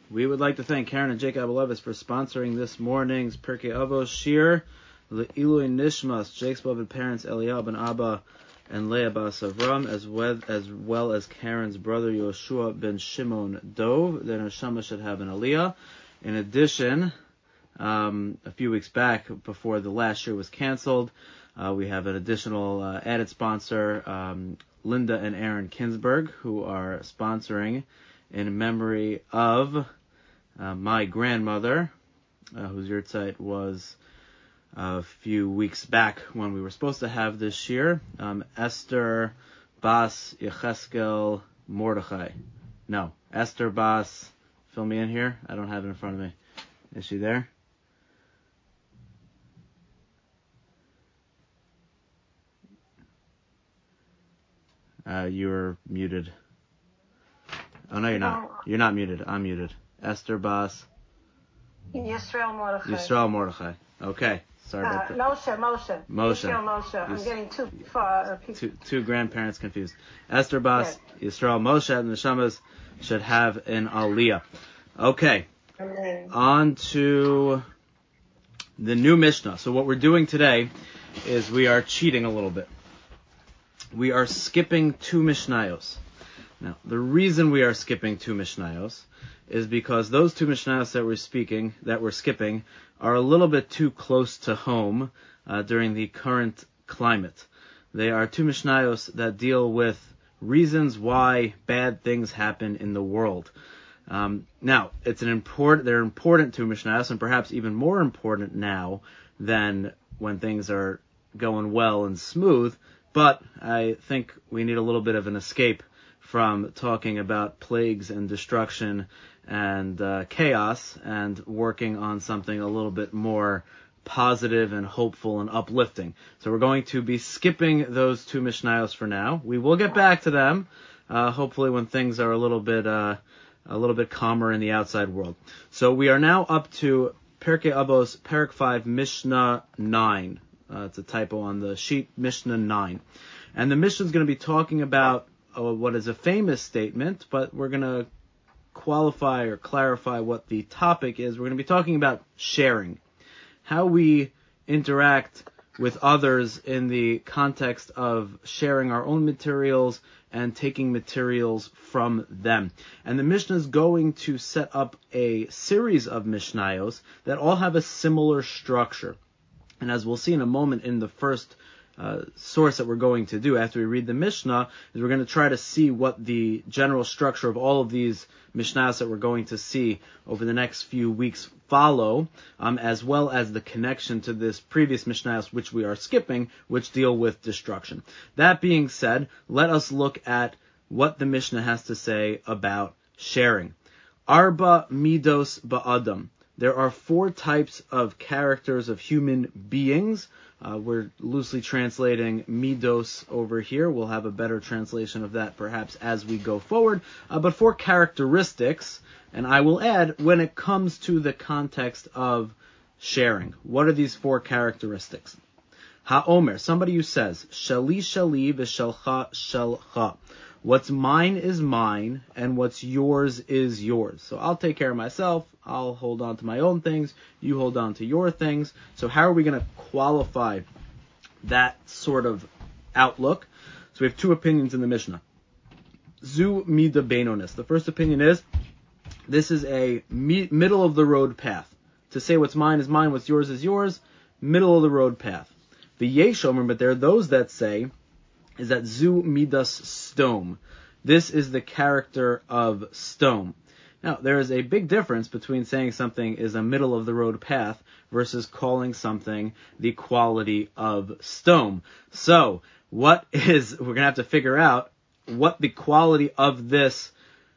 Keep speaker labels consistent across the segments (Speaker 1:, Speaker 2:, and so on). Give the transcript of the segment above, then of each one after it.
Speaker 1: We would like to thank Karen and Jake Abelevis for sponsoring this morning's Pirkei Avos Shir, Le'ilui Nishmas, Jake's beloved parents Eliyahu ben Abba and Leah bas Avram, as well as Karen's brother Yoshua ben Shimon Dov. Their neshama should have an aliyah. In addition, a few weeks back, before the last year was canceled, we have an additional added sponsor, Linda and Aaron Kinsberg, who are sponsoring in memory of my grandmother, whose yahrzeit was a few weeks back when we were supposed to have this year, Esther Bas Yecheskel Mordechai. No, Esther Bas, fill me in here. I don't have it in front of me. Is she there? You're muted. Oh, no, you're not. You're not muted. I'm muted. Esther Bas.
Speaker 2: Yisrael Mordechai.
Speaker 1: Yisrael Mordechai. Okay. Sorry about that.
Speaker 2: Moshe. Yisrael Moshe. I'm getting too far.
Speaker 1: Two grandparents confused. Esther Bas, yes. Yisrael Moshe, and the Neshamas should have an aliyah. Okay.
Speaker 2: Amen.
Speaker 1: On to the new Mishnah. So what we're doing today is we are cheating a little bit. We are skipping two Mishnayos. Now, the reason we are skipping two Mishnayos is because those two Mishnayos that we're skipping, are a little bit too close to home during the current climate. They are two Mishnayos that deal with reasons why bad things happen in the world. Now, they're important two Mishnayos, and perhaps even more important now than when things are going well and smooth, but I think we need a little bit of an escape from talking about plagues and destruction and chaos, and working on something a little bit more positive and hopeful and uplifting. So we're going to be skipping those two Mishnayos for now. We will get back to them, hopefully when things are a little bit calmer in the outside world. So we are now up to Pirkei Avos, Perek 5, Mishnah 9. It's a typo on the sheet, Mishnah 9. And the Mishnah is going to be talking about what is a famous statement, but we're going to qualify or clarify what the topic is. We're going to be talking about sharing, how we interact with others in the context of sharing our own materials and taking materials from them. And the Mishnah is going to set up a series of Mishnayos that all have a similar structure. And as we'll see in a moment in the first source that we're going to do after we read the Mishnah, is we're going to try to see what the general structure of all of these Mishnahs that we're going to see over the next few weeks follow, as well as the connection to this previous Mishnahs which we are skipping, which deal with destruction. That being said, let us look at what the Mishnah has to say about sharing. Arba midos ba'adam. There are four types of characters of human beings. We're loosely translating midos over here. We'll have a better translation of that perhaps as we go forward. But four characteristics, and I will add, when it comes to the context of sharing. What are these four characteristics? Ha'omer, somebody who says, Shali shali v'shelcha shelcha. What's mine is mine, and what's yours is yours. So I'll take care of myself, I'll hold on to my own things, you hold on to your things. So how are we going to qualify that sort of outlook? So we have two opinions in the Mishnah. Zu mida beinonis. The first opinion is, this is a middle of the road path. To say what's mine is mine, what's yours is yours, middle of the road path. The Yeshomer, but there are those that say, is that zu midas stom. This is the character of stom. Now, there is a big difference between saying something is a middle of the road path versus calling something the quality of stom. So, we're going to have to figure out what the quality of this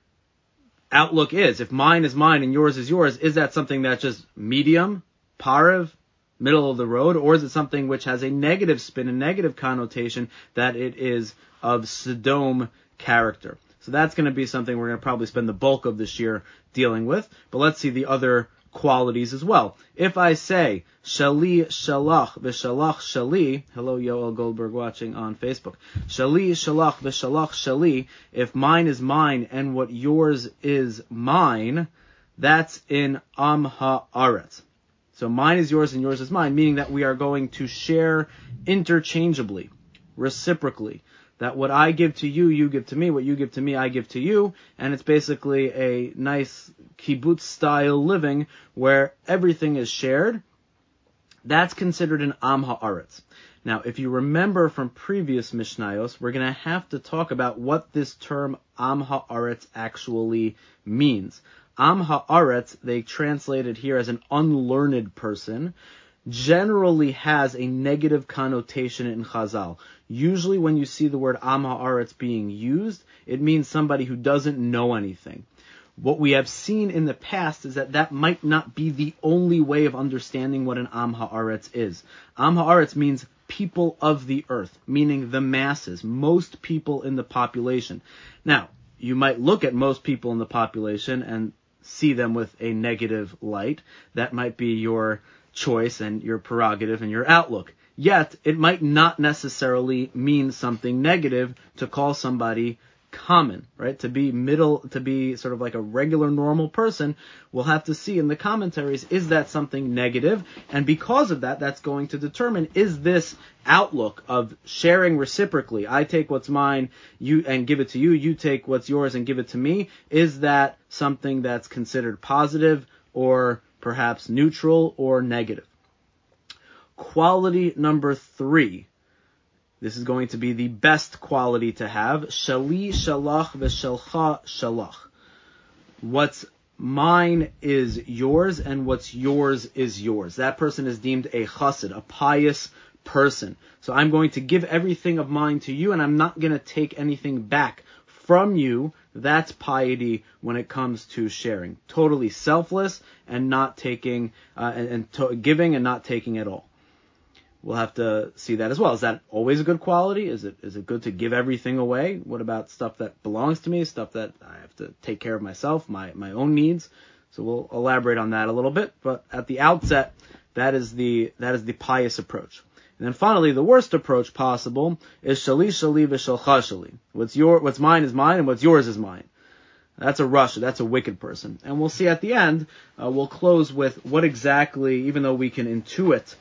Speaker 1: outlook is. If mine is mine and yours is yours, is that something that's just medium, parav, middle of the road, or is it something which has a negative spin, a negative connotation, that it is of Sodom character? So that's going to be something we're going to probably spend the bulk of this year dealing with. But let's see the other qualities as well. If I say, Shali shalach v'shalach shali, hello Yoel Goldberg watching on Facebook, Shali shalach v'shalach shali, if mine is mine and what yours is mine, That's in Am Ha'aretz. So mine is yours and yours is mine, meaning that we are going to share interchangeably, reciprocally. That what I give to you, you give to me. What you give to me, I give to you. And it's basically a nice kibbutz-style living where everything is shared. That's considered an Am Ha'aretz. Now, if you remember from previous Mishnayos, we're going to have to talk about what this term Am Ha'aretz actually means. Am Ha'aretz, they translated here as an unlearned person, generally has a negative connotation in Chazal. Usually when you see the word Am Ha'aretz being used, it means somebody who doesn't know anything. What we have seen in the past is that might not be the only way of understanding what an Am Ha'aretz is. Am Ha'aretz means people of the earth, meaning the masses, most people in the population. Now, you might look at most people in the population and see them with a negative light. That might be your choice and your prerogative and your outlook. Yet, it might not necessarily mean something negative to call somebody common, right? To be sort of like a regular normal person, we'll have to see in the commentaries, is that something negative? And because of that, that's going to determine, is this outlook of sharing reciprocally, I take what's mine, you and give it to you, you take what's yours and give it to me, is that something that's considered positive or perhaps neutral or negative? Quality number 3. This is going to be the best quality to have. Shali shalach v'shelcha shalach. What's mine is yours, and what's yours is yours. That person is deemed a chassid, a pious person. So I'm going to give everything of mine to you, and I'm not going to take anything back from you. That's piety when it comes to sharing. Totally selfless and not taking, giving and not taking at all. We'll have to see that as well. Is that always a good quality? Is it good to give everything away? What about stuff that belongs to me, stuff that I have to take care of myself, my own needs? So we'll elaborate on that a little bit. But at the outset, that is the pious approach. And then finally, the worst approach possible is shali shali v'shalcha shali. What's mine is mine, and what's yours is mine. That's a rasha. That's a wicked person. And we'll see at the end. We'll close with what exactly, even though we can intuit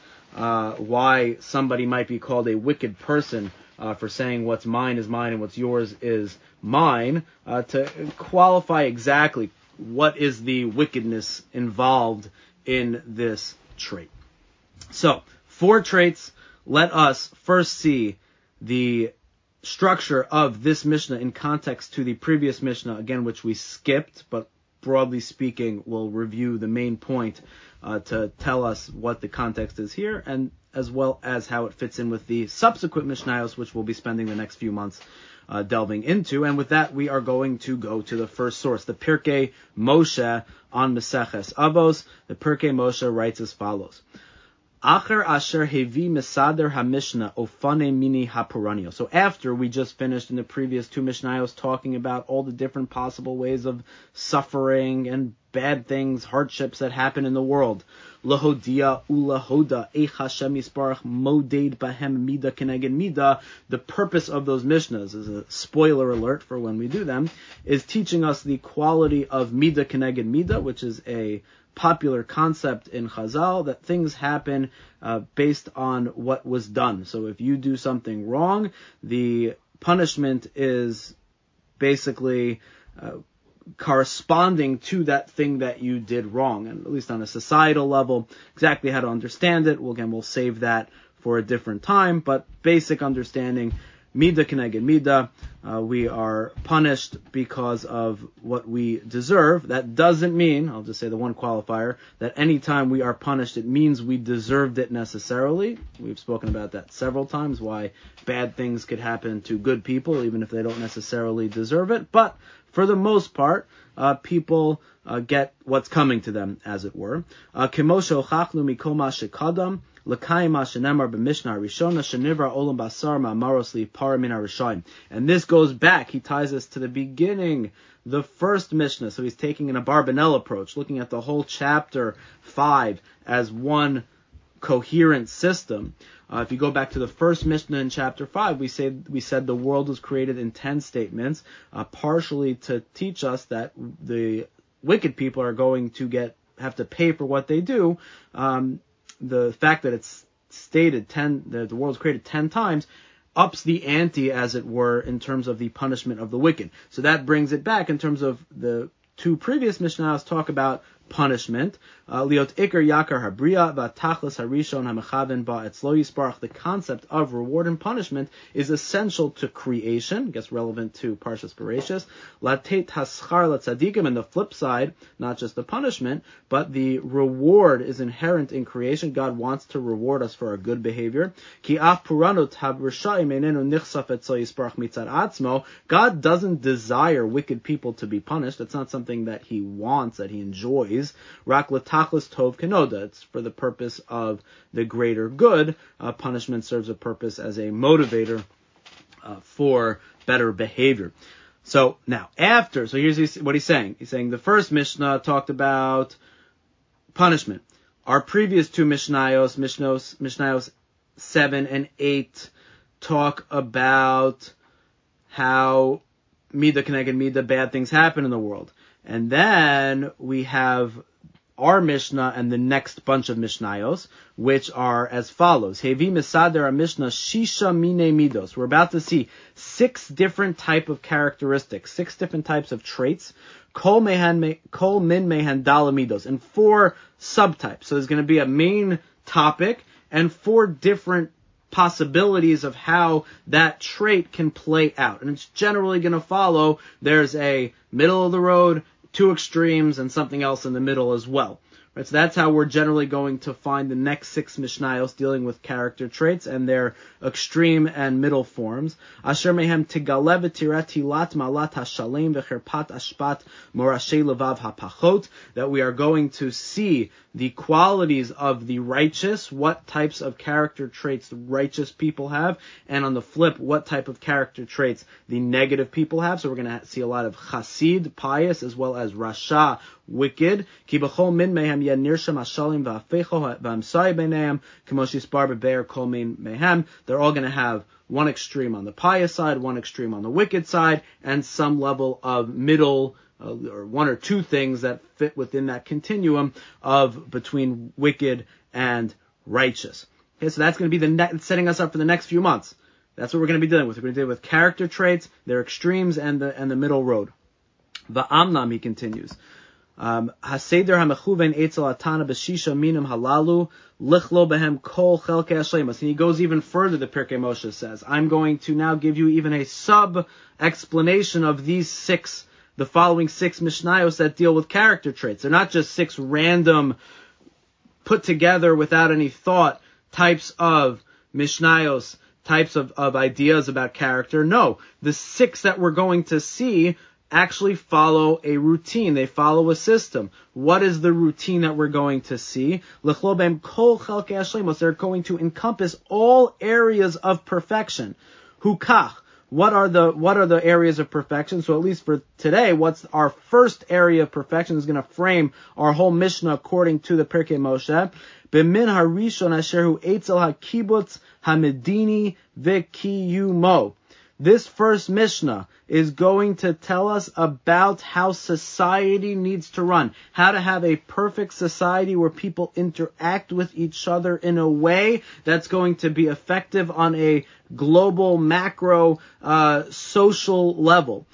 Speaker 1: why somebody might be called a wicked person for saying what's mine is mine and what's yours is mine, to qualify exactly what is the wickedness involved in this trait. So, 4 traits. Let us first see the structure of this Mishnah in context to the previous Mishnah, again, which we skipped, but broadly speaking, we'll review the main point to tell us what the context is here, and as well as how it fits in with the subsequent Mishnayos, which we'll be spending the next few months delving into. And with that, we are going to go to the first source, the Pirkei Moshe on Meseches Avos. The Pirkei Moshe writes as follows. Acher asher hevi mesader ha-mishnah ofane mini hapuranio. So after we just finished in the previous 2 Mishnayos talking about all the different possible ways of suffering and bad things, hardships that happen in the world. Lahodia ulahoda eich Hashem yisparach moded bahem mida keneged mida. The purpose of those Mishnahs, is a spoiler alert for when we do them, is teaching us the quality of mida keneged mida, which is a popular concept in Chazal, that things happen based on what was done. So if you do something wrong, the punishment is basically corresponding to that thing that you did wrong. And at least on a societal level, exactly how to understand it, we'll save that for a different time, but basic understanding, Mida keneged Mida, we are punished because of what we deserve. That doesn't mean, I'll just say the one qualifier, that any time we are punished, it means we deserved it necessarily. We've spoken about that several times, why bad things could happen to good people, even if they don't necessarily deserve it. But for the most part, people get what's coming to them, as it were. Kemosho chachnu mikoma shekadam. And this goes back, he ties us to the beginning, the first Mishnah. So he's taking an Abarbanel approach, looking at the whole chapter 5 as one coherent system. If you go back to the first Mishnah in chapter 5, we said the world was created in 10 statements, partially to teach us that the wicked people are going to have to pay for what they do, the fact that it's stated that the world's created 10 times ups the ante, as it were, in terms of the punishment of the wicked. So that brings it back in terms of the two previous Mishnahs talk about punishment. Liot ikar yakar habriya v'tachlis harishon hamechaven ba'etzlo yisparach. The concept of reward and punishment is essential to creation. I guess relevant to Parshas Bereshis. Latet haschar latzadikim, and the flip side, not just the punishment, but the reward is inherent in creation. God wants to reward us for our good behavior. Ki af puranot habrishayim einenu nichsaf etzlo yisparach mitzad atzmo. God doesn't desire wicked people to be punished. It's not something that He wants, that He enjoys. Rak l'tachlis tov kenoda. It's for the purpose of the greater good. Punishment serves a purpose as a motivator for better behavior. So now, so here's what he's saying. He's saying the first Mishnah talked about punishment. Our previous two Mishnayos 7 and 8, talk about how Midah Keneged Midah, bad things happen in the world. And then we have our Mishnah and the next bunch of Mishnayos, which are as follows. Hevi Misader Mishnah Shisha Mine Midos. We're about to see 6 different type of characteristics, 6 different types of traits. Kol min mehan dala midos, and 4 subtypes. So there's going to be a main topic and 4 different possibilities of how that trait can play out. And it's generally going to follow, there's a middle of the road, 2 extremes, and something else in the middle as well. Right, so that's how we're generally going to find the next 6 Mishnayos dealing with character traits and their extreme and middle forms. Asher mehem tigale v'tirah tilat malat hashalem v'cherpat ashpat morashei levav hapachot. That we are going to see the qualities of the righteous, what types of character traits the righteous people have, and on the flip, what type of character traits the negative people have. So we're going to see a lot of chasid, pious, as well as rasha, wicked. Ki b'chol min mehem yen nirsham hashalim v'afecho v'amsai b'neim k'mosh yisbar b'be'er kol min mehem. They're all going to have one extreme on the pious side, one extreme on the wicked side, and some level of middle, or 1 or 2 things that fit within that continuum of between wicked and righteous. Okay, so that's going to be setting us up for the next few months. That's what we're going to be dealing with. We're going to deal with character traits, their extremes, and the middle road. Va'amnam, he continues. Haseder hamechuven etzel atana b'shisha minim halalu lichlo behem kol chelkei hashlemus. And he goes even further. The Pirkei Moshe says, I'm going to now give you even a sub explanation of the following 6 Mishnayos that deal with character traits. They're not just 6 random, put together without any thought types of Mishnayos, types of ideas about character. No, the 6 that we're going to see actually follow a routine. They follow a system. What is the routine that we're going to see? They're going to encompass all areas of perfection. Hukach. What are the areas of perfection? So at least for today, what's our first area of perfection is going to frame our whole Mishnah according to the Pirkei Moshe. B'min harishon asher hu etzel hakibutz hamedini v'kiyumo. This first Mishnah is going to tell us about how society needs to run, how to have a perfect society where people interact with each other in a way that's going to be effective on a global, macro, social level.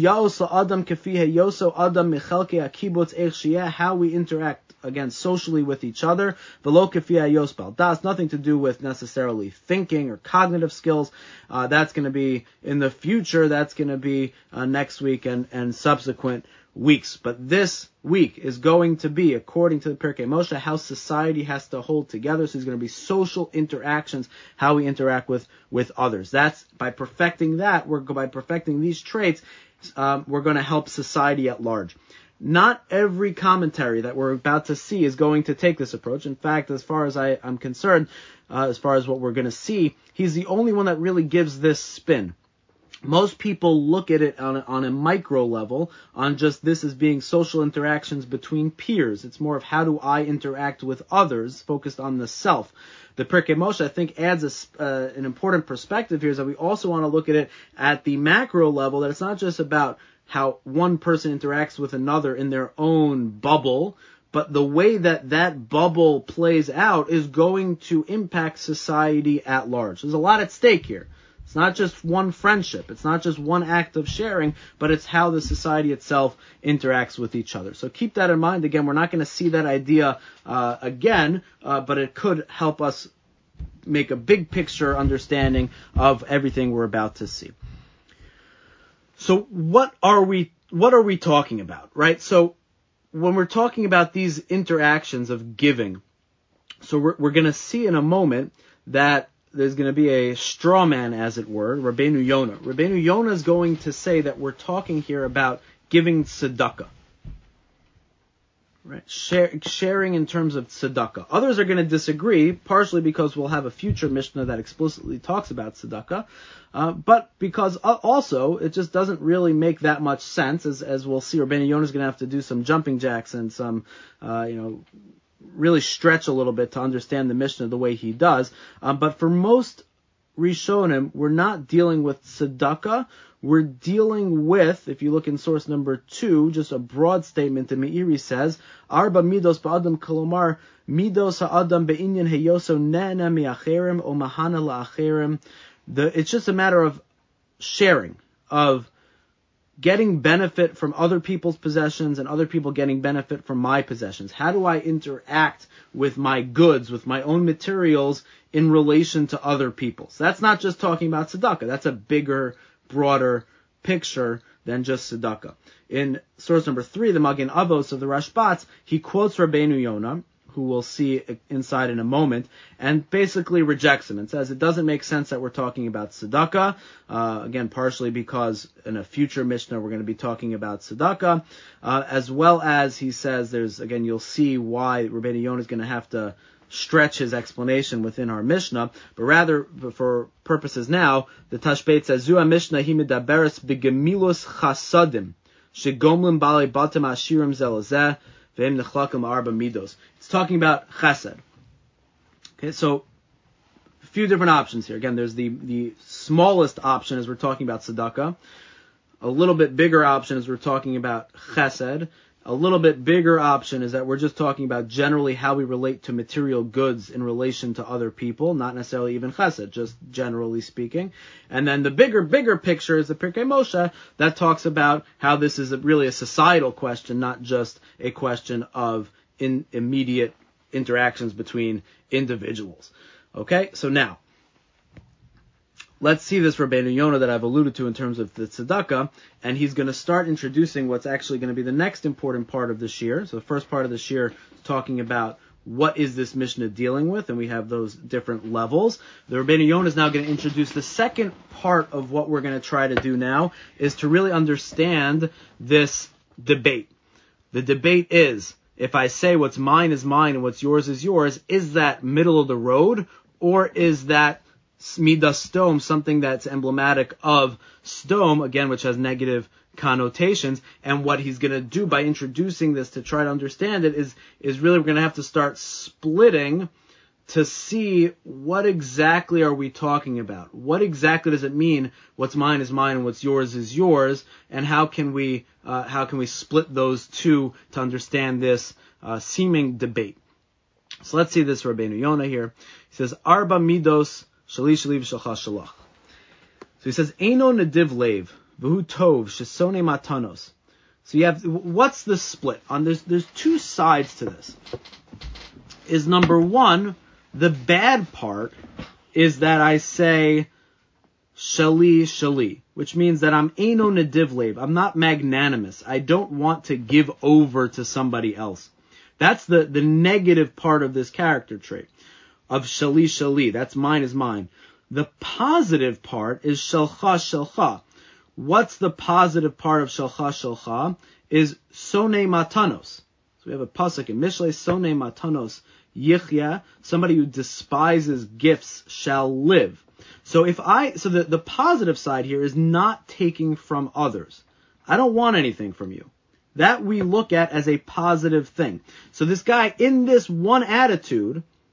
Speaker 1: How we interact, again, socially with each other. Das, nothing to do with necessarily thinking or cognitive skills. That's going to be in the future. That's going to be next week and subsequent weeks. But this week is going to be, according to the Pirkei Moshe, how society has to hold together. So there's going to be social interactions, how we interact with others. That's by perfecting that. By perfecting these traits, we're going to help society at large. Not every commentary that we're about to see is going to take this approach. In fact, as far as I'm concerned, as far as what we're going to see, he's the only one that really gives this spin. Most people look at it on a micro level, on just this as being social interactions between peers. It's more of how do I interact with others, focused on the self. The Pirkei Moshe, I think, adds an important perspective here, is that we also want to look at it at the macro level, that it's not just about how one person interacts with another in their own bubble, but the way that that bubble plays out is going to impact society at large. There's a lot at stake here. It's not just one friendship. It's not just one act of sharing, but it's how the society itself interacts with each other. So keep that in mind. Again, we're not going to see that idea again, but it could help us make a big picture understanding of everything we're about to see. So what are we talking about, right? So when we're talking about these interactions of giving, so we're going to see in a moment that there's going to be a straw man, as it were, Rabbeinu Yonah. Rabbeinu Yonah is going to say that we're talking here about giving tzedakah, right? Sharing in terms of tzedakah. Others are going to disagree, partially because we'll have a future Mishnah that explicitly talks about tzedakah, but because also it just doesn't really make that much sense, as we'll see. Rabbeinu Yonah is going to have to do some jumping jacks and some, really stretch a little bit to understand the Mishnah the way he does. But for most Rishonim, we're not dealing with tzedakah. We're dealing with, if you look in source number 2, just a broad statement. The Meiri says, Arba midos ba'adam kolomar midos ha'adam be'inyan heyoso ne'ena mi'acherim o mahana la'acherim. It's just a matter of sharing, of getting benefit from other people's possessions and other people getting benefit from my possessions. How do I interact with my goods, with my own materials in relation to other people's? That's not just talking about tzedakah. That's a bigger, broader picture than just tzedakah. In source number 3, the Magen Avos of the Rashbats, he quotes Rabbeinu Yonah, who we'll see inside in a moment, and basically rejects him and says it doesn't make sense that we're talking about tzedakah. Again, partially because in a future Mishnah we're going to be talking about tzedakah, as well as he says you'll see why Rabbeinu Yonah is going to have to stretch his explanation within our Mishnah, but rather, for purposes now, the Tashbeit says, Zu Mishnah hi medaberes begemilus chasadim, shegomlim balei batim ashirim zelazeh, ve'im nechlakim arba midos. It's talking about chesed. Okay, so a few different options here. Again, there's the smallest option as we're talking about tzedakah, a little bit bigger option as we're talking about chesed. A little bit bigger option is that we're just talking about generally how we relate to material goods in relation to other people, not necessarily even chesed, just generally speaking. And then the bigger picture is the Pirkei Moshe that talks about how this is really a societal question, not just a question of immediate interactions between individuals. Okay, so now, let's see this Rabbeinu Yonah that I've alluded to in terms of the tzedakah, and he's going to start introducing what's actually going to be the next important part of the shir. So the first part of the shir is talking about what is this Mishnah dealing with, and we have those different levels. The Rabbeinu Yonah is now going to introduce the second part of what we're going to try to do now, is to really understand this debate. The debate is, if I say what's mine is mine and what's yours is that middle of the road, or is that Midas Sdom, something that's emblematic of Sdom, again, which has negative connotations? And what he's going to do by introducing this to try to understand it is really we're going to have to start splitting to see what exactly are we talking about. What exactly does it mean what's mine is mine and what's yours is yours, and how can we split those two to understand this seeming debate? So let's see this Rabbeinu Yonah here. He says, Arba midos shali shali v'shalcha shalach. So he says, Eino nediv lev v'hu tov shesone matanos. So you have, what's the split? There's two sides to this. Is number one, the bad part is that I say shali shali, which means that I'm eino nediv lev. I'm not magnanimous. I don't want to give over to somebody else. That's the negative part of this character trait of shali shali. That's mine is mine. The positive part is shalcha shalcha. What's the positive part of shalcha shalcha? Is sonei matanos. So we have a pasuk in Mishlei, sonei matanos yichya. Somebody who despises gifts shall live. So the positive side here is not taking from others. I don't want anything from you. That we look at as a positive thing. So this guy, in this one attitude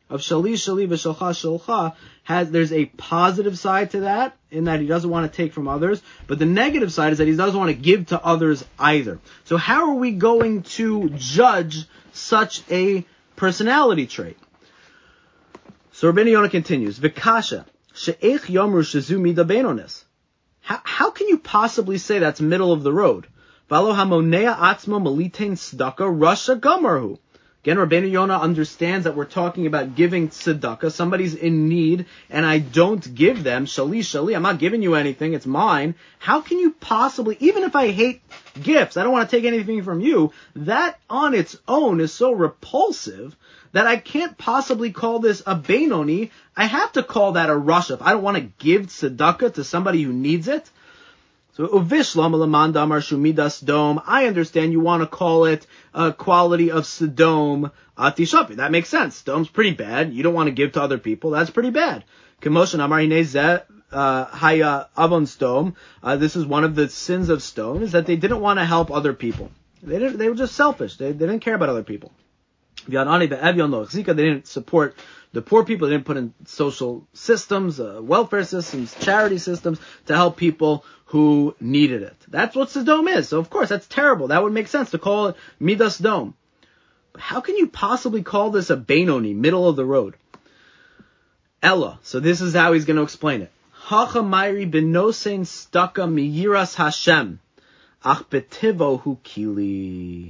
Speaker 1: of shali v'shalcha, there's a positive side to that, in that he doesn't want to take from others, but the negative side is that he doesn't want to give to others either. So how are we going to judge such a personality trait? So Rabbeinu Yonah continues, V'kasha, she'ech yomru shezu mida beinonis. How can you possibly say that's middle of the road? V'alo hamonea atzmo malitein tzedakah rasha gamarhu. Again, Rabbeinu Yonah understands that we're talking about giving tzedakah. Somebody's in need, and I don't give them. Shali, I'm not giving you anything. It's mine. How can you possibly, even if I hate gifts, I don't want to take anything from you, that on its own is so repulsive that I can't possibly call this a Beinoni. I have to call that a rasha. If I don't want to give tzedakah to somebody who needs it. So, Uvishlam Lamanda Marshu Midas Dom. I understand you want to call it a quality of Sodom Atishapi. That makes sense. Sodom's pretty bad. You don't want to give to other people. That's pretty bad. Kemoshan Amar Hinezeh Haya Avon Stom. This is one of the sins of Sodom, is that they didn't want to help other people. They were just selfish. They didn't care about other people. They didn't support the poor people. They didn't put in social systems, welfare systems, charity systems to help people who needed it. That's what Sodom is. So of course that's terrible. That would make sense to call it Midas Dom. But how can you possibly call this a Beinoni, middle of the road? Ella. So this is how he's going to explain it. Hacha Mairi benosein staka miyiras Hashem. Ach betivo hu kili.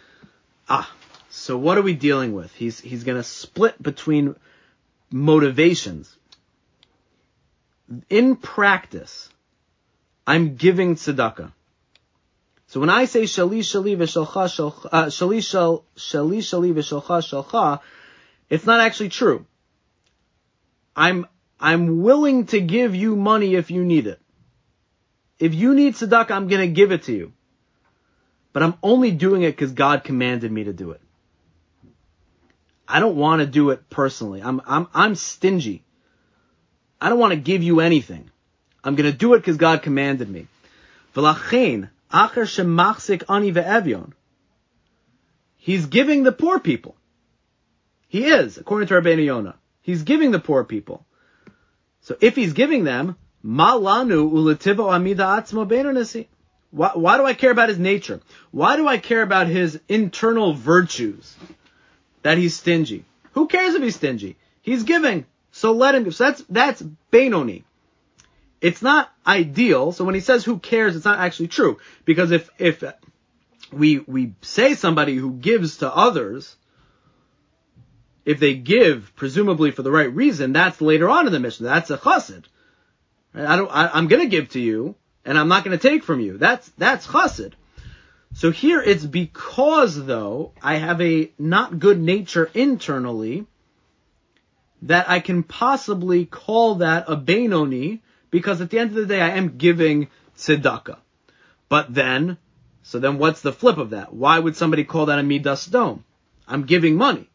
Speaker 1: So what are we dealing with? He's going to split between motivations. In practice, I'm giving tzedakah. So when I say shali v'shalcha shalcha, it's not actually true. I'm willing to give you money if you need it. If you need tzedakah, I'm going to give it to you. But I'm only doing it because God commanded me to do it. I don't want to do it personally. I'm stingy. I don't want to give you anything. I'm going to do it because God commanded me. V'lachein acher shemachzik ani ve'evyon. He's giving the poor people. He is, according to Rabbeinu Yonah. He's giving the poor people. So if he's giving them, ma lanu uletivo amida atzmo beinonesi. Why do I care about his nature? Why do I care about his internal virtues? That he's stingy. Who cares if he's stingy? He's giving. So let him give. So that's Beinoni. It's not ideal. So when he says who cares, it's not actually true. Because if we say somebody who gives to others, if they give presumably for the right reason, that's later on in the mission. That's a chassid. Right? I'm going to give to you, and I'm not going to take from you. That's chassid. So here it's because, though, I have a not good nature internally, that I can possibly call that a Beinoni, because at the end of the day I am giving tzedakah. But then, so then what's the flip of that? Why would somebody call that a Midas Dom? I'm giving money.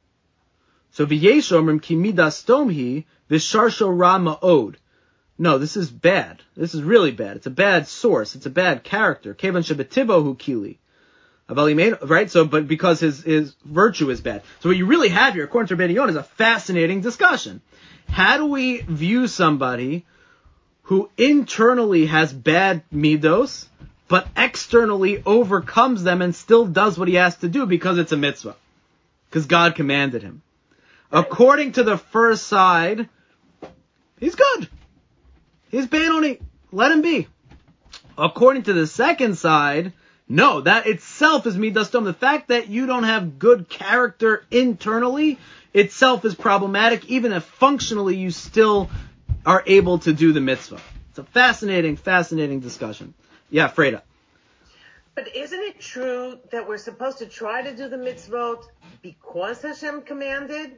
Speaker 1: So v'yesh omrim ki Midas Dom hi v'sharsho ra ma'od. No, this is bad. This is really bad. It's a bad source. It's a bad character. Kevan shebetivo hu kili. Right? So, but because his virtue is bad. So what you really have here, according to Rabbeinu Yonah, is a fascinating discussion. How do we view somebody who internally has bad midos, but externally overcomes them and still does what he has to do because it's a mitzvah? Because God commanded him. According to the first side, he's good. He's Beinoni. Let him be. According to the second side, no, that itself is Midas Dom. The fact that you don't have good character internally itself is problematic, even if functionally you still are able to do the mitzvah. It's a fascinating, fascinating discussion. Yeah, Freda.
Speaker 2: But isn't it true that we're supposed to try to do the mitzvot because Hashem commanded?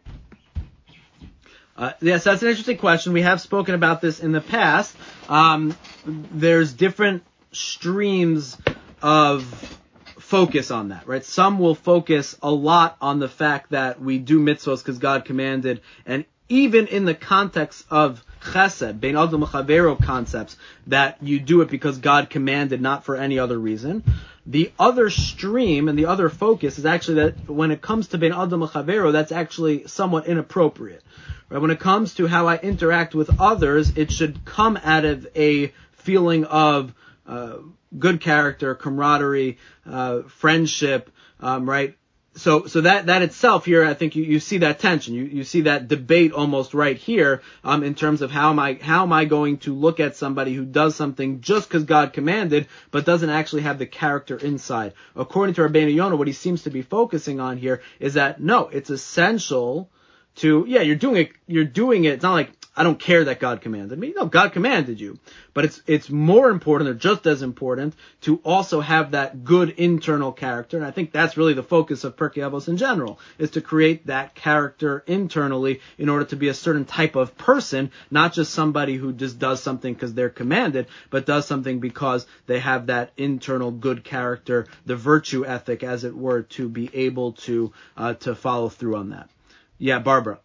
Speaker 1: Yes, that's an interesting question. We have spoken about this in the past. There's different streams of focus on that, right? Some will focus a lot on the fact that we do mitzvahs because God commanded, and even in the context of chesed, bein adam l'chavero concepts, that you do it because God commanded, not for any other reason. The other stream and the other focus is actually that when it comes to Ben Adam L'Chavero, that's actually somewhat inappropriate. Right? When it comes to how I interact with others, it should come out of a feeling of good character, camaraderie, friendship, right? So that itself here, I think you see that tension. You see that debate almost right here, in terms of how am I going to look at somebody who does something just because God commanded, but doesn't actually have the character inside. According to Rabbeinu Yonah, what he seems to be focusing on here is that no, it's essential to, you're doing it. It's not like I don't care that God commanded me. No, God commanded you. But it's more important, or just as important, to also have that good internal character. And I think that's really the focus of Pirkei Avos in general, is to create that character internally in order to be a certain type of person, not just somebody who just does something because they're commanded, but does something because they have that internal good character, the virtue ethic, as it were, to be able to follow through on that. Yeah, Barbara.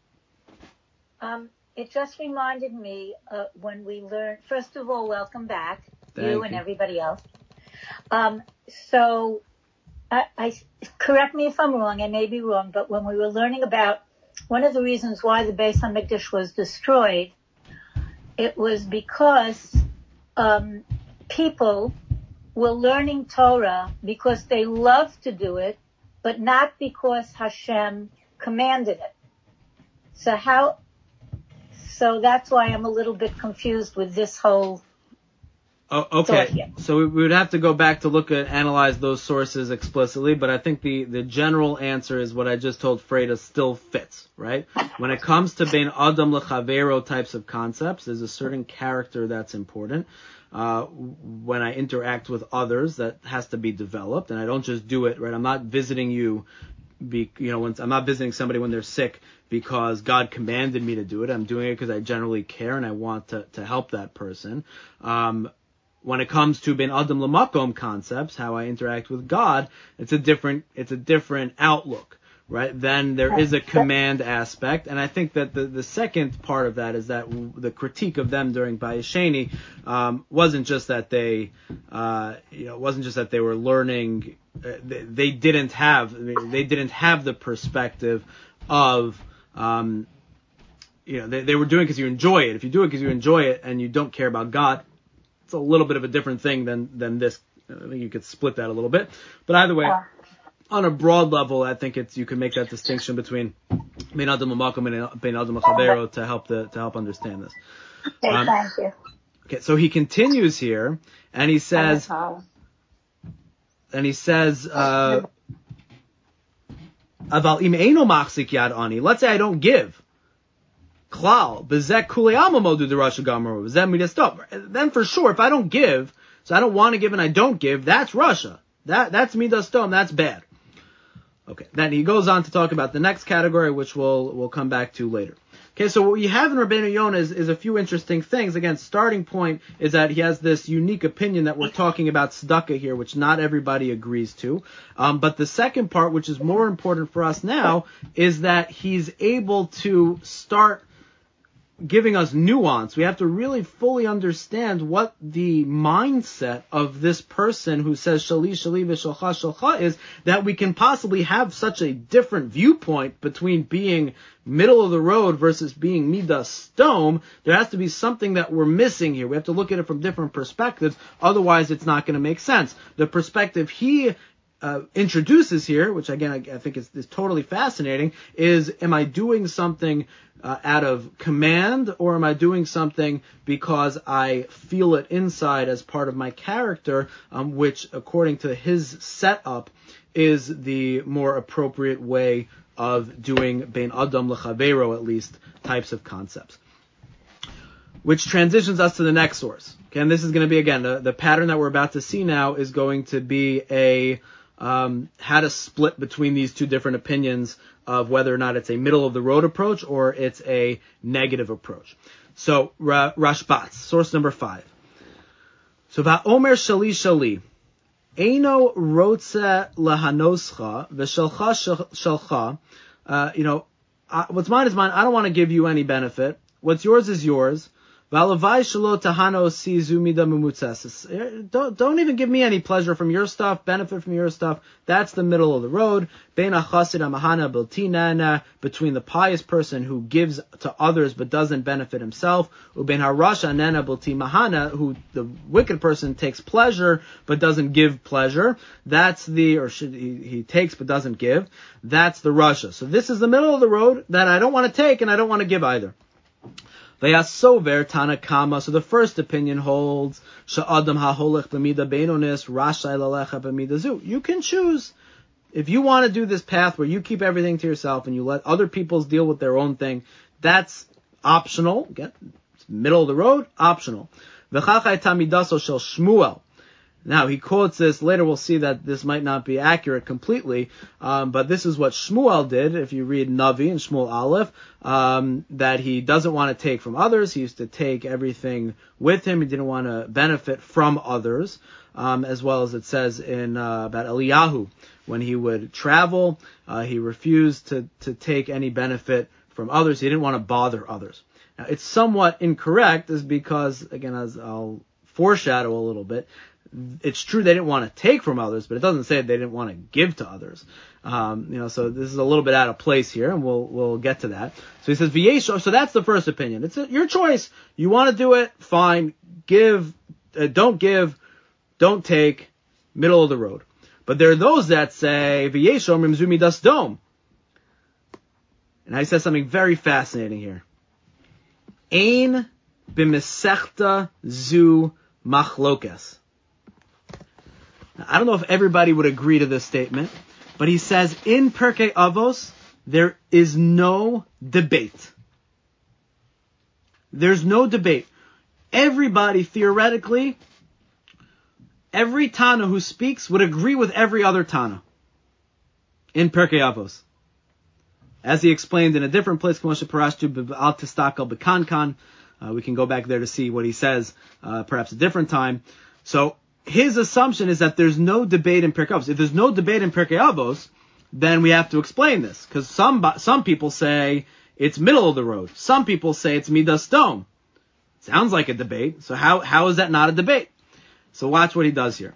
Speaker 3: It just reminded me when we learned, first of all, welcome back,
Speaker 1: Thank
Speaker 3: you and everybody else. So I correct me if I'm wrong, I may be wrong, but when we were learning about one of the reasons why the Beis HaMikdash was destroyed, it was because people were learning Torah because they loved to do it, but not because Hashem commanded it. So that's why I'm a little bit confused with this whole.
Speaker 1: Oh, okay.
Speaker 3: Story.
Speaker 1: So we would have to go back to analyze those sources explicitly, but I think the general answer is what I just told Freda still fits, right? When it comes to Ben Adam L'Chavero types of concepts, there's a certain character that's important. When I interact with others, that has to be developed, and I don't just do it, right? I'm not visiting you. I'm not visiting somebody when they're sick because God commanded me to do it. I'm doing it because I generally care and I want to help that person. When it comes to Ben Adam L'Makom concepts, how I interact with God, it's a different outlook, right? Then there is a command aspect, and I think that the second part of that is that the critique of them during Bayis Sheni wasn't just that they were learning. They didn't have the perspective of they were doing it because you enjoy it. If you do it because you enjoy it and you don't care about God, it's a little bit of a different thing than this. I think you could split that a little bit, but either way, on a broad level, I think you can make that distinction between Ben Adam L'Makom and Ben Adam L'Chavero to help understand this.
Speaker 3: Okay, thank you.
Speaker 1: Okay, so he continues here, and he says, Aval im eino machzik yad ani. Let's say I don't give. Klal bezek kulei alma modu derasha gamro bezek midastop. Then for sure, if I don't give, so I don't want to give and I don't give, that's Russia. That's midastom. That's bad. Okay. Then he goes on to talk about the next category, which we'll come back to later. Okay, so what you have in Rabbeinu Yonah is a few interesting things. Again, starting point is that he has this unique opinion that we're talking about tzedakah here, which not everybody agrees to. But the second part, which is more important for us now, is that he's able to start giving us nuance. We have to really fully understand what the mindset of this person who says shali shali v'shalcha shalcha is, that we can possibly have such a different viewpoint between being middle of the road versus being midas stone. There has to be something that we're missing here. We have to look at it from different perspectives. Otherwise, it's not going to make sense. The perspective he introduces here, which again I think is totally fascinating, is am I doing something out of command, or am I doing something because I feel it inside as part of my character, which according to his setup is the more appropriate way of doing Ben Adam L'Chavero, at least, types of concepts. Which transitions us to the next source. Okay, and this is going to be, again, the pattern that we're about to see now is going to be how to split between these two different opinions of whether or not it's a middle-of-the-road approach or it's a negative approach. So, Rashbats, source number 5. So, Va'omer shali shali, eino rotze lahanoscha, v'shalcha shalcha. What's mine is mine. I don't want to give you any benefit. What's yours is yours. V'alavai shelo tahano sizu mida memutzes. Don't even give me any pleasure from your stuff, benefit from your stuff. That's the middle of the road. Bein hachasid hamahana biltinana, between the pious person who gives to others but doesn't benefit himself. Ubein harasha nana bilti mahana, who the wicked person takes pleasure but doesn't give pleasure. That's he takes but doesn't give. That's the rasha. So this is the middle of the road that I don't want to take and I don't want to give either. Vayasover Tanakama. So the first opinion holds Sha'adam ha'holech b'mida beinonis rashai lalecha b'mida zu. You can choose if you want to do this path where you keep everything to yourself and you let other people deal with their own thing. That's optional. Again, middle of the road, optional. V'chachai tamidaso shel Shmuel. Now, he quotes this. Later we'll see that this might not be accurate completely, but this is what Shmuel did. If you read Navi and Shmuel Aleph, that he doesn't want to take from others. He used to take everything with him. He didn't want to benefit from others, as well as it says in about Eliyahu. When he would travel, he refused to take any benefit from others. He didn't want to bother others. Now, it's somewhat incorrect, is because, again, as I'll foreshadow a little bit, it's true they didn't want to take from others, but it doesn't say they didn't want to give to others. So this is a little bit out of place here, and we'll get to that. So he says, V'yesho, so that's the first opinion. It's your choice. You want to do it, fine. Give, don't take, middle of the road. But there are those that say, V'yesho mimzumi das dom. And he says something very fascinating here. Ein b'mesechta zu machlokes. I don't know if everybody would agree to this statement, but he says in Pirkei Avos, there is no debate. There's no debate. Everybody, theoretically, every Tana who speaks would agree with every other Tana in Pirkei Avos. As he explained in a different place, we can go back there to see what he says, perhaps a different time. So, his assumption is that there's no debate in Pirkei Avos. If there's no debate in Pirkei Avos, then we have to explain this. Because some people say it's middle of the road. Some people say it's midas dom. Sounds like a debate. So how is that not a debate? So watch what he does here.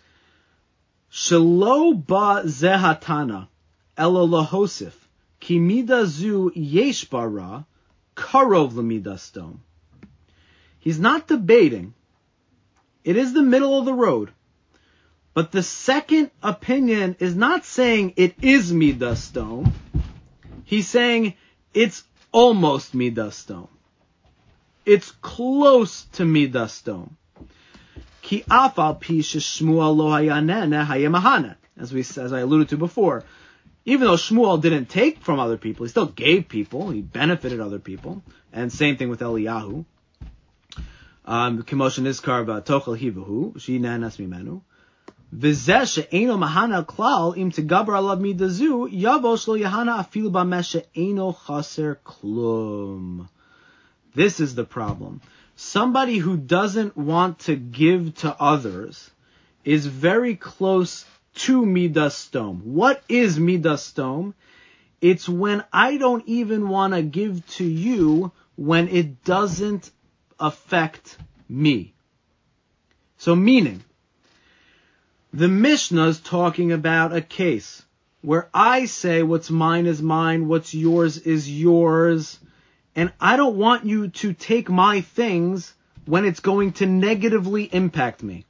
Speaker 1: Shelo ba zehatana elo lahosif ki midas zu yesh bara karov lemidas dom. He's not debating. It is the middle of the road. But the second opinion is not saying it is midas dom. He's saying it's almost midas dom. It's close to midas dom. Ki afal pi sheshmuel lo hayaneh hayemahana. As I alluded to before, even though Shmuel didn't take from other people, he still gave people. He benefited other people. And same thing with Eliyahu. K'moshe nizkar b'tochel hivahu she'inanas mimenu v'zeh she'eno mahana klal im tegaber alav midazu yavo shlo yahana afilu b'meh she'eno chaser klum. This is the problem. Somebody who doesn't want to give to others is very close to midas dom. What is midas dom? It's when I don't even want to give to you when it doesn't affect me. So meaning, the Mishnah is talking about a case where I say what's mine is mine, what's yours is yours, and I don't want you to take my things when it's going to negatively impact me.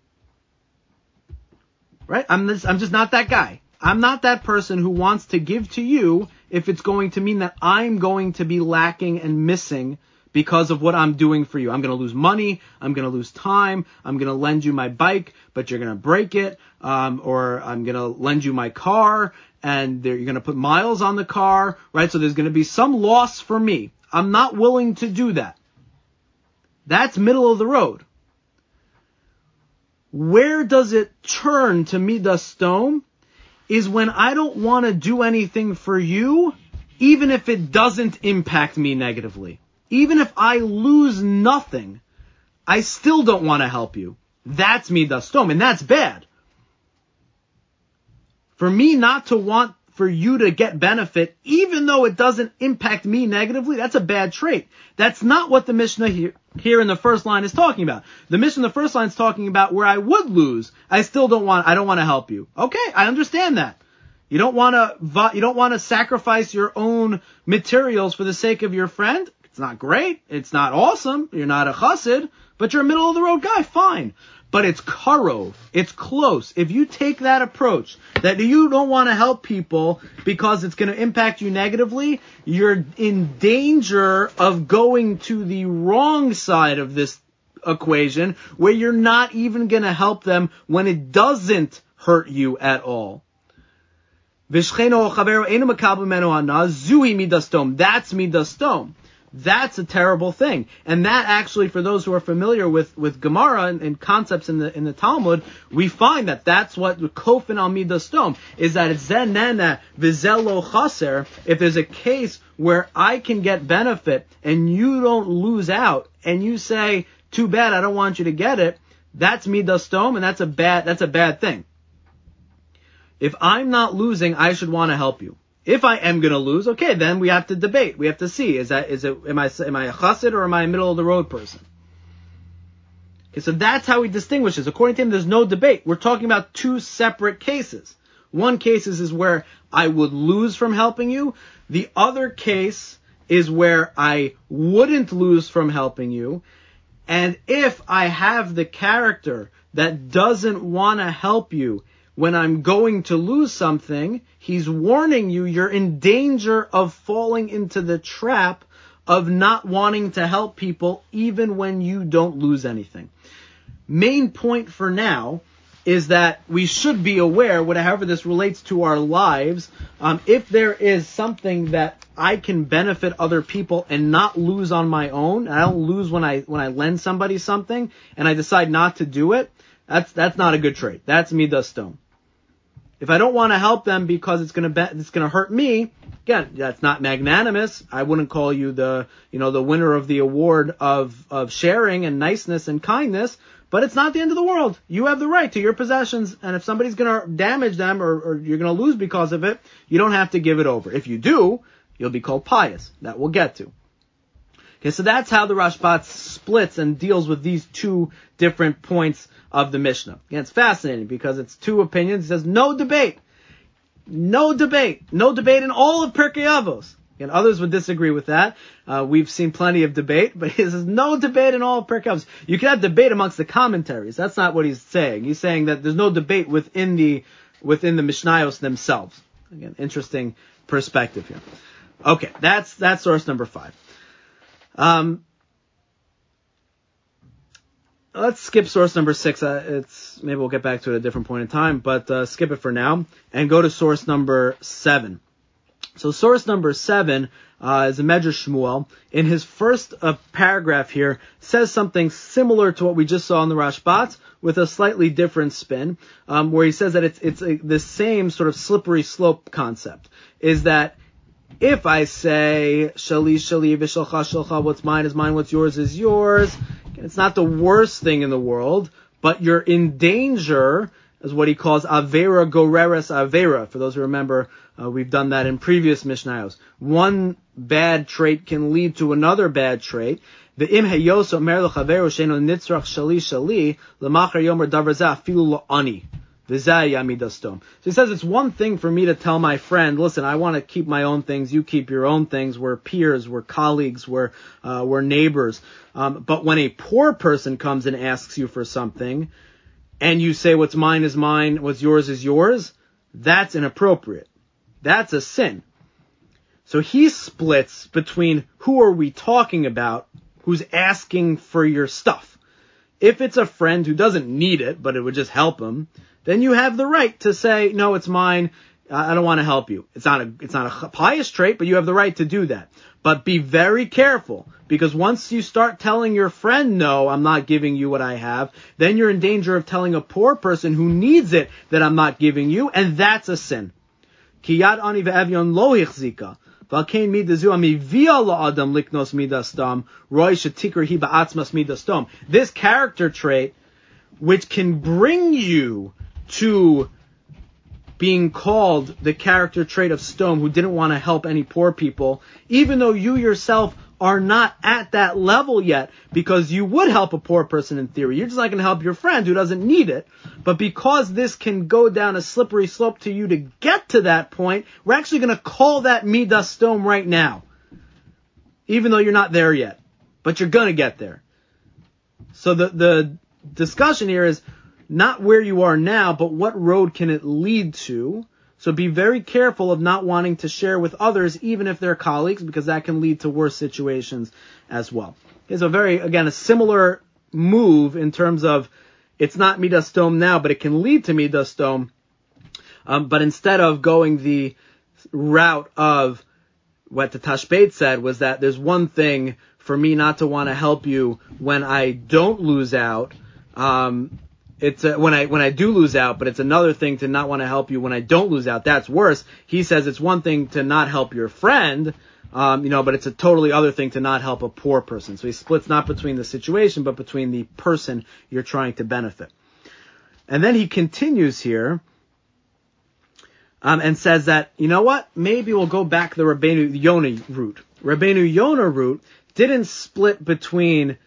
Speaker 1: Right? I'm just not that guy. I'm not that person who wants to give to you if it's going to mean that I'm going to be lacking and missing because of what I'm doing for you. I'm going to lose money. I'm going to lose time. I'm going to lend you my bike, but you're going to break it. Or I'm going to lend you my car, and you're going to put miles on the car, right? So there's going to be some loss for me. I'm not willing to do that. That's middle of the road. Where does it turn to midas dom is when I don't want to do anything for you, even if it doesn't impact me negatively. Even if I lose nothing, I still don't want to help you. That's midas dom, and that's bad. For me not to want for you to get benefit, even though it doesn't impact me negatively, that's a bad trait. That's not what the Mishnah here here in the first line is talking about. The Mishnah in the first line is talking about where I would lose. I don't want to help you. Okay, I understand that. You don't want to sacrifice your own materials for the sake of your friend. It's not great. It's not awesome. You're not a chassid, but you're a middle of the road guy. Fine. But it's karov. It's close. If you take that approach, that you don't want to help people because it's going to impact you negatively, you're in danger of going to the wrong side of this equation where you're not even going to help them when it doesn't hurt you at all. That's midastom. That's a terrible thing. And that actually, for those who are familiar with Gemara and concepts in the Talmud, we find that that's what kofin al midastom is, that it's zenena vizelo chaser. If there's a case where I can get benefit and you don't lose out, and you say, too bad, I don't want you to get it, that's midastom, and that's a bad thing. If I'm not losing, I should want to help you. If I am going to lose, okay, then we have to debate. We have to see, am I a chassid or am I a middle of the road person? Okay, so that's how he distinguishes. According to him, there's no debate. We're talking about two separate cases. One case is where I would lose from helping you. The other case is where I wouldn't lose from helping you. And if I have the character that doesn't want to help you when I'm going to lose something, he's warning you, you're in danger of falling into the trap of not wanting to help people even when you don't lose anything. Main point for now is that we should be aware, however this relates to our lives, if there is something that I can benefit other people and not lose on my own, and I don't lose when I lend somebody something and I decide not to do it, that's not a good trait. That's midastom. If I don't want to help them because it's going to hurt me, again, that's not magnanimous. I wouldn't call you the winner of the award of sharing and niceness and kindness, but it's not the end of the world. You have the right to your possessions, and if somebody's going to damage them or you're going to lose because of it, you don't have to give it over. If you do, you'll be called pious. That we'll get to. Okay, so that's how the Rashbat splits and deals with these two different points of the Mishnah. Again, it's fascinating because it's two opinions. He says no debate in all of Pirkei Avos. Again, others would disagree with that. We've seen plenty of debate, but he says no debate in all of Pirkei Avos. You can have debate amongst the commentaries. That's not what he's saying. He's saying that there's no debate within the Mishnayos themselves. Again, interesting perspective here. Okay, that's source number 5. Let's skip source number 6. Maybe we'll get back to it at a different point in time, but skip it for now and go to source number 7. So source number 7 is a Medrash Shmuel. In his first paragraph here, says something similar to what we just saw in the Rashbat, with a slightly different spin, where he says that it's the same sort of slippery slope concept. Is that if I say shali shali v'shalcha shalcha, what's mine is mine, what's yours is yours, it's not the worst thing in the world, but you're in danger, is what he calls avera goreres avera. For those who remember, we've done that in previous Mishnayos. One bad trait can lead to another bad trait. Ve'im heyoso mer l'chaveru she'eno nitzrach shali shali l'machar yomer davar zeh afilu lo ani. So he says it's one thing for me to tell my friend, listen, I want to keep my own things, you keep your own things, we're peers, we're colleagues, we're neighbors. But when a poor person comes and asks you for something, and you say what's mine is mine, what's yours is yours, that's inappropriate. That's a sin. So he splits between who are we talking about, who's asking for your stuff. If it's a friend who doesn't need it, but it would just help him, then you have the right to say, no, it's mine, I don't want to help you. It's not a pious trait, but you have the right to do that. But be very careful, because once you start telling your friend, no, I'm not giving you what I have, then you're in danger of telling a poor person who needs it that I'm not giving you, and that's a sin. Ki yad ani ve'evion lo hichzika. V'alkein midazu amivia la'adam liknos midastam, roi shetikr hi ba'atzmas midastam. This character trait, which can bring you to being called the character trait of Stom, who didn't want to help any poor people, even though you yourself are not at that level yet, because you would help a poor person in theory. You're just not going to help your friend who doesn't need it. But because this can go down a slippery slope to you to get to that point, we're actually going to call that Midas Sdom right now. Even though you're not there yet. But you're going to get there. So the discussion here is not where you are now, but what road can it lead to. So be very careful of not wanting to share with others, even if they're colleagues, because that can lead to worse situations as well. It's a similar move in terms of it's not Midas Sdom now, but it can lead to Midas Sdom. But instead of going the route of what the Tashbeit said, was that there's one thing for me not to want to help you when I don't lose out. It's when I do lose out, but it's another thing to not want to help you when I don't lose out. That's worse. He says it's one thing to not help your friend, but it's a totally other thing to not help a poor person. So he splits not between the situation, but between the person you're trying to benefit. And then he continues here, and says that, you know what? Maybe we'll go back the Rabbeinu Yonah route. Rabbeinu Yonah route didn't split between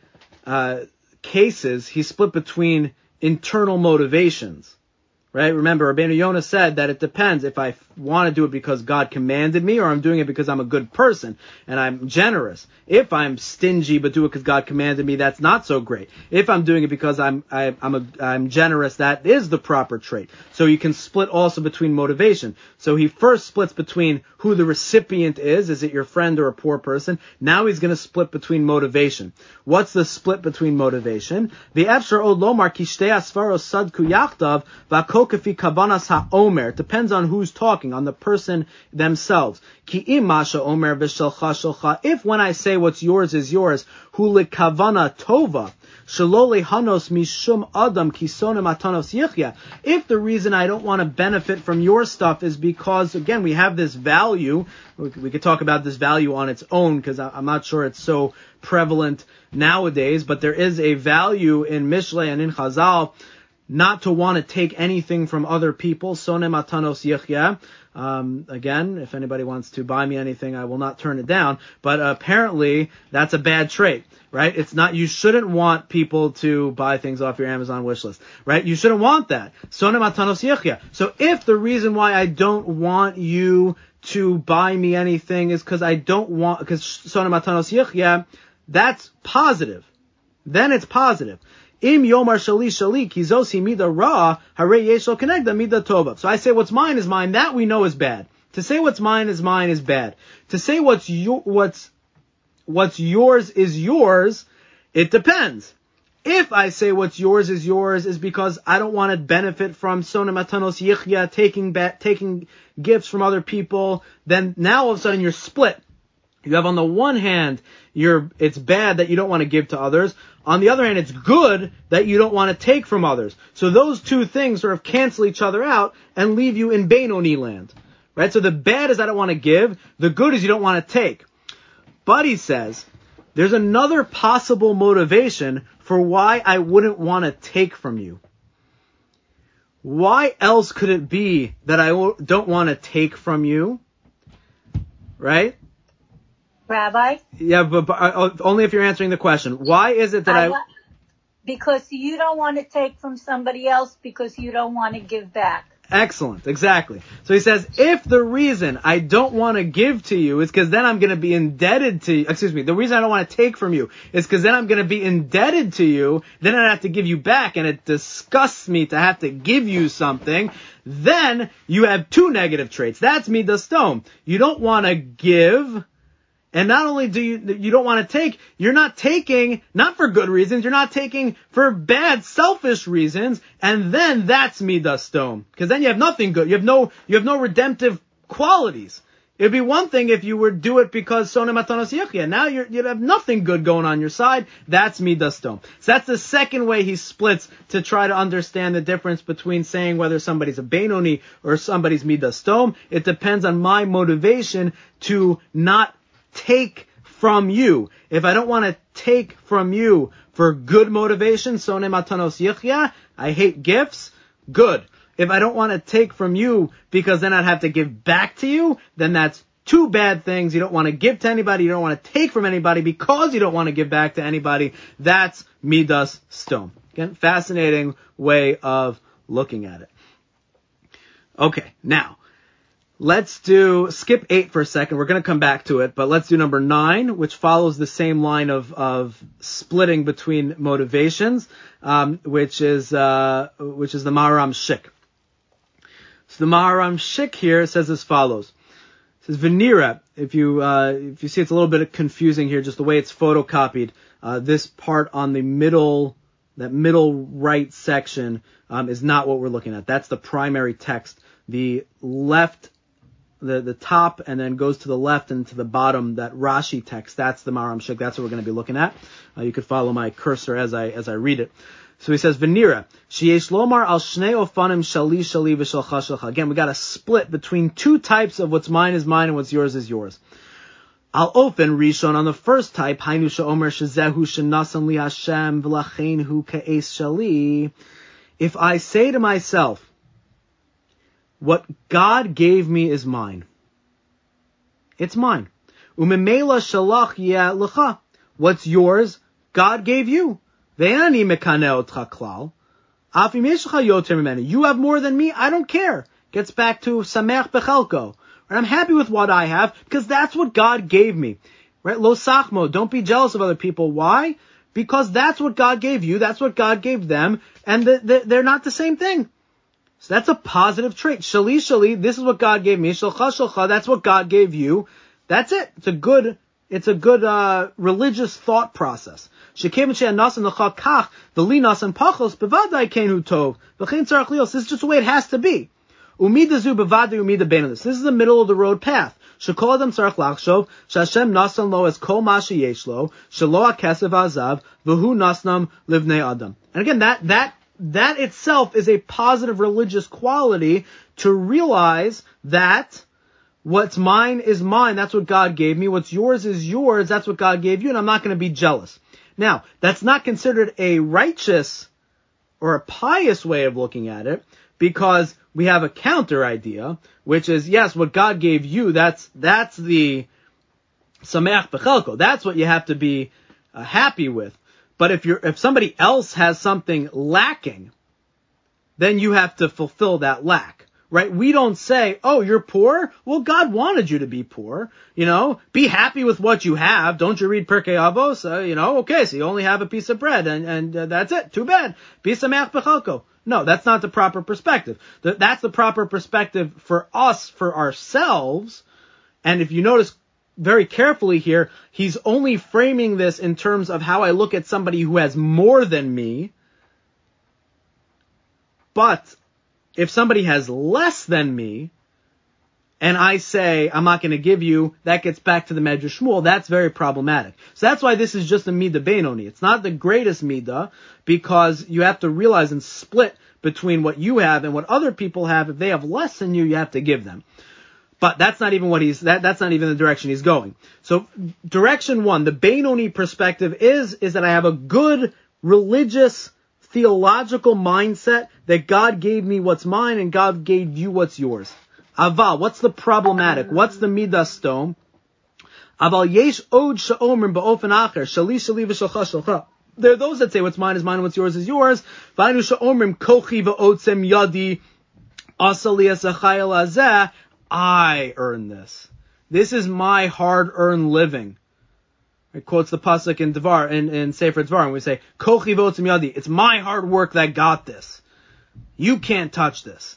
Speaker 1: cases. He split between internal motivations, right? Remember, Rabbeinu Yonah said that it depends if I want to do it because God commanded me, or I'm doing it because I'm a good person and I'm generous. If I'm stingy but do it because God commanded me, that's not so great. If I'm doing it because I'm generous, that is the proper trait. So you can split also between motivation. So he first splits between who the recipient is it your friend or a poor person? Now he's going to split between motivation. What's the split between motivation? The Efshar od lomar ki shtei asfaros sadku yachdav v'akokafi kavanas ha'omer. It depends on who's talking, on the person themselves. Ki im masha omer v'shelcha shelcha. If when I say what's yours is yours, hu lekavana tova, shalole hanos mishum adam kisonim atanos yichya. If the reason I don't want to benefit from your stuff is because, again, we have this value, we could talk about this value on its own, because I'm not sure it's so prevalent nowadays, but there is a value in Mishle and in Chazal not to want to take anything from other people. Sonem atanos yichya. Again, if anybody wants to buy me anything, I will not turn it down. But apparently, that's a bad trait, right? It's not, you shouldn't want people to buy things off your Amazon wish list, right? You shouldn't want that. Sonem atanos yichya. So if the reason why I don't want you to buy me anything is because because sonem atanos yichya, that's positive. Then it's positive. Im yomar shali shali kizosi mida ra hare yeshlo kenegda mida tova. So I say what's mine is mine. That we know is bad. To say what's mine is bad. To say what's yours is yours, it depends. If I say what's yours is because I don't want to benefit from sonem atanos yichya, taking gifts from other people, then now all of a sudden you're split. You have on the one hand, it's bad that you don't want to give to others. On the other hand, it's good that you don't want to take from others. So those two things sort of cancel each other out and leave you in Beinoni land. Right? So the bad is I don't want to give. The good is you don't want to take. But he says, there's another possible motivation for why I wouldn't want to take from you. Why else could it be that I don't want to take from you? Right?
Speaker 3: Rabbi?
Speaker 1: Yeah, but only if you're answering the question. Why is it that
Speaker 3: because you don't want to take from somebody else because you don't want to give back.
Speaker 1: Excellent, exactly. So he says, if the reason I don't want to give to you is because then I'm going to be indebted to you, the reason I don't want to take from you is because then I'm going to be indebted to you, then I have to give you back, and it disgusts me to have to give you something, then you have two negative traits. That's Midas Sdom. You don't want to give, and not only do you don't want to take, you're not taking, not for good reasons, you're not taking for bad, selfish reasons, and then that's Midas Sdom. Because then you have nothing good. You have no redemptive qualities. It'd be one thing if you would do it because sonem atanos yichya. Now you'd have nothing good going on your side. That's Midas Sdom. So that's the second way he splits to try to understand the difference between saying whether somebody's a Beinoni or somebody's Midas Sdom. It depends on my motivation to not take from you. If I don't want to take from you for good motivation, sonem atanos yichya, I hate gifts, good. If I don't want to take from you because then I'd have to give back to you, then that's two bad things. You don't want to give to anybody. You don't want to take from anybody because you don't want to give back to anybody. That's Midas Stom. Again, fascinating way of looking at it. Okay, now, let's skip 8 for a second. We're going to come back to it, but let's do number 9, which follows the same line of splitting between motivations, which is the Maharam Shik. So the Maharam Shik here says as follows. It says, Venira, if you see it's a little bit confusing here, just the way it's photocopied, this part on the middle right section, is not what we're looking at. That's the primary text. The left, the top, and then goes to the left and to the bottom, that Rashi text, that's the Maharam Shik. That's what we're going to be looking at. You could follow my cursor as I read it. So he says, Venira, sheyesh lomar al shnei ofanim shali shali v'shalcha shalcha. Again, we got a split between two types of what's mine is mine and what's yours is yours. Al ofen rishon, on the first type, hainu she'omer shezehu shenasan li Hashem v'lachein hu ka'es shali. If I say to myself, what God gave me is mine, it's mine. Umemela shalach yeh lecha. What's yours, God gave you. You have more than me, I don't care. Gets back to Sameach Bechelko. I'm happy with what I have, because that's what God gave me. Right? Lo sachmo, don't be jealous of other people. Why? Because that's what God gave you, that's what God gave them, and they're not the same thing. So that's a positive trait. Shali shali, this is what God gave me. Shalcha shalcha, that's what God gave you. That's it. It's a good religious thought process. This is just the way it has to be. This is the middle of the road path. And again, that itself is a positive religious quality, to realize that what's mine is mine, that's what God gave me. What's yours is yours, that's what God gave you, and I'm not going to be jealous. Now, that's not considered a righteous or a pious way of looking at it, because we have a counter idea, which is, yes, what God gave you, that's the Sameach Bechelko. That's what you have to be happy with. But if somebody else has something lacking, then you have to fulfill that lack. Right? We don't say, oh, you're poor? Well, God wanted you to be poor. Be happy with what you have. Don't you read Pirkei Avos? Okay, so you only have a piece of bread and that's it. Too bad. Be Sameach Bechelko. No, that's not the proper perspective. That's the proper perspective for us, for ourselves. And if you notice very carefully here, he's only framing this in terms of how I look at somebody who has more than me. But if somebody has less than me, and I say, I'm not going to give you, that gets back to the Medrash Shmuel, that's very problematic. So that's why this is just a Midah Beinoni. It's not the greatest Midah, because you have to realize and split between what you have and what other people have. If they have less than you, you have to give them. But that's not even that's not even the direction he's going. So direction 1, the Beinoni perspective is that I have a good religious theological mindset that God gave me what's mine and God gave you what's yours. Aval, what's the problematic? What's the midas stom? Aval yesh od she'omrim ba'ofen acher, shali shali v'shalcha shalcha. There are those that say what's mine is mine, what's yours is yours. V'ainu she'omrim kochi v'otzem yadi asali asachayel azeh. I earn this. This is my hard-earned living. It quotes the pasuk in Devar, in Sefer Devarim. We say, Kochi v'otzem yadi. It's my hard work that got this. You can't touch this.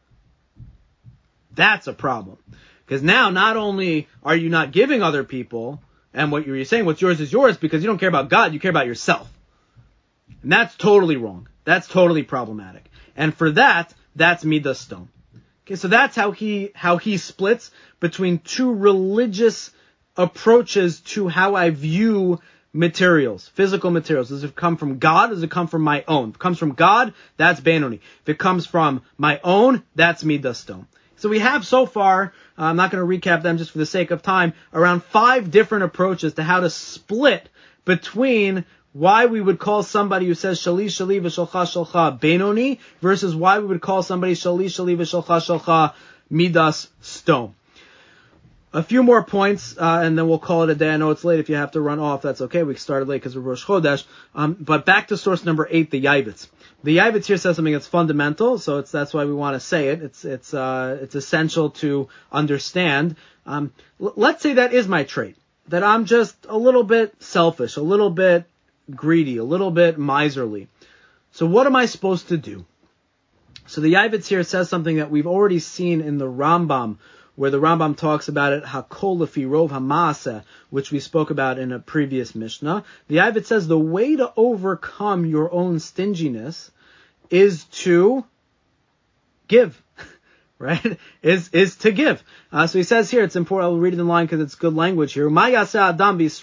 Speaker 1: That's a problem. Because now, not only are you not giving other people, and what you're saying, what's yours is yours, because you don't care about God, you care about yourself. And that's totally wrong. That's totally problematic. And for that, that's midas stom. Okay, so that's how he splits between two religious approaches to how I view materials, physical materials. Does it come from God? Does it come from my own? If it comes from God, that's Beinoni. If it comes from my own, that's midas stom. So we have so far, I'm not going to recap them just for the sake of time, around 5 different approaches to how to split between why we would call somebody who says shali shali v'shalcha shalcha Beinoni versus why we would call somebody shali shali v'shalcha shalcha midas stom. A few more points, and then we'll call it a day. I know it's late. If you have to run off, that's okay. We started late because of Rosh Chodesh. But back to source number 8, the Yavitz. The Yavitz here says something that's fundamental, so that's why we want to say it. It's essential to understand. Let's say that is my trait, that I'm just a little bit selfish, a little bit greedy, a little bit miserly. So what am I supposed to do? So the Yavitz here says something that we've already seen in the Rambam, where the Rambam talks about it, Hakol lefi rov ha'maaseh, which we spoke about in a previous Mishnah. The Yavitz says the way to overcome your own stinginess is to give, right? Is to give. So he says here, it's important, I'll read it in line because it's good language here. What am I supposed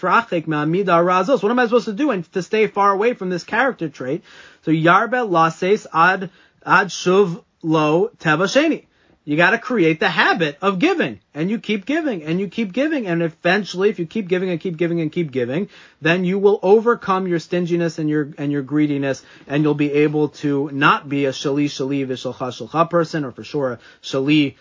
Speaker 1: to do and to stay far away from this character trait? So Yarbe lases ad shuv lo teva sheni. You got to create the habit of giving, and you keep giving, and you keep giving, and eventually, if you keep giving and keep giving and keep giving, then you will overcome your stinginess and your greediness, and you'll be able to not be a shali v'shalcha shalcha person, or for sure a shali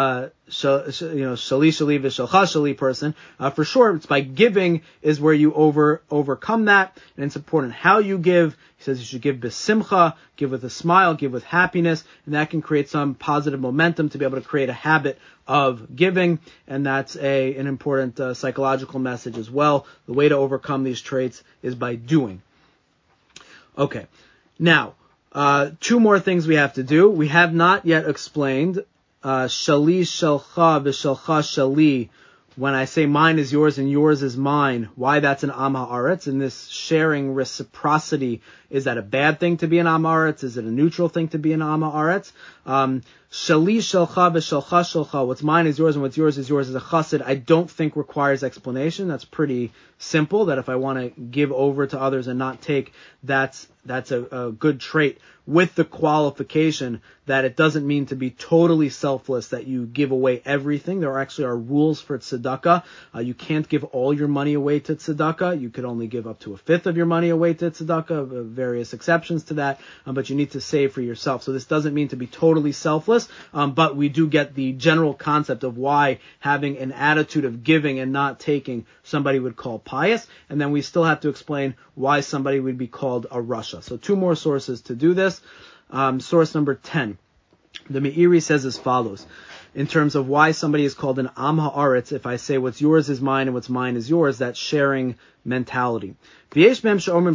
Speaker 1: shali person. For sure, it's by giving is where you overcome that, and it's important how you give. He says you should give besimcha, give with a smile, give with happiness, and that can create some positive momentum to be able to create a habit of giving, and that's an important psychological message as well. The way to overcome these traits is by doing. Okay, now, 2 more things we have to do. We have not yet explained shali shalcha v'shalcha shali, when I say mine is yours and yours is mine, why that's an am ha'aretz, and this sharing reciprocity, is that a bad thing to be an am ha'aretz? Is it a neutral thing to be an am ha'aretz? Shali shalcha v'shalcha shalcha, what's mine is yours and what's yours is yours, is a chassid, I don't think requires explanation. That's pretty simple, that if I want to give over to others and not take, that's a good trait, with the qualification that it doesn't mean to be totally selfless, that you give away everything. There actually are rules for tzedakah. You can't give all your money away to tzedakah. You could only give up to 1/5 of your money away to tzedakah, various exceptions to that, but you need to save for yourself. So this doesn't mean to be totally selfless, but we do get the general concept of why having an attitude of giving and not taking somebody would call pious, and then we still have to explain why somebody would be called a rasha. So 2 more sources to do this. Source number 10. The Meiri says as follows, in terms of why somebody is called an am ha'aretz. If I say what's yours is mine and what's mine is yours, that sharing mentality. Again, we're going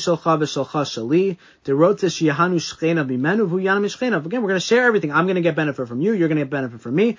Speaker 1: to share everything. I'm going to get benefit from you, you're going to get benefit from me.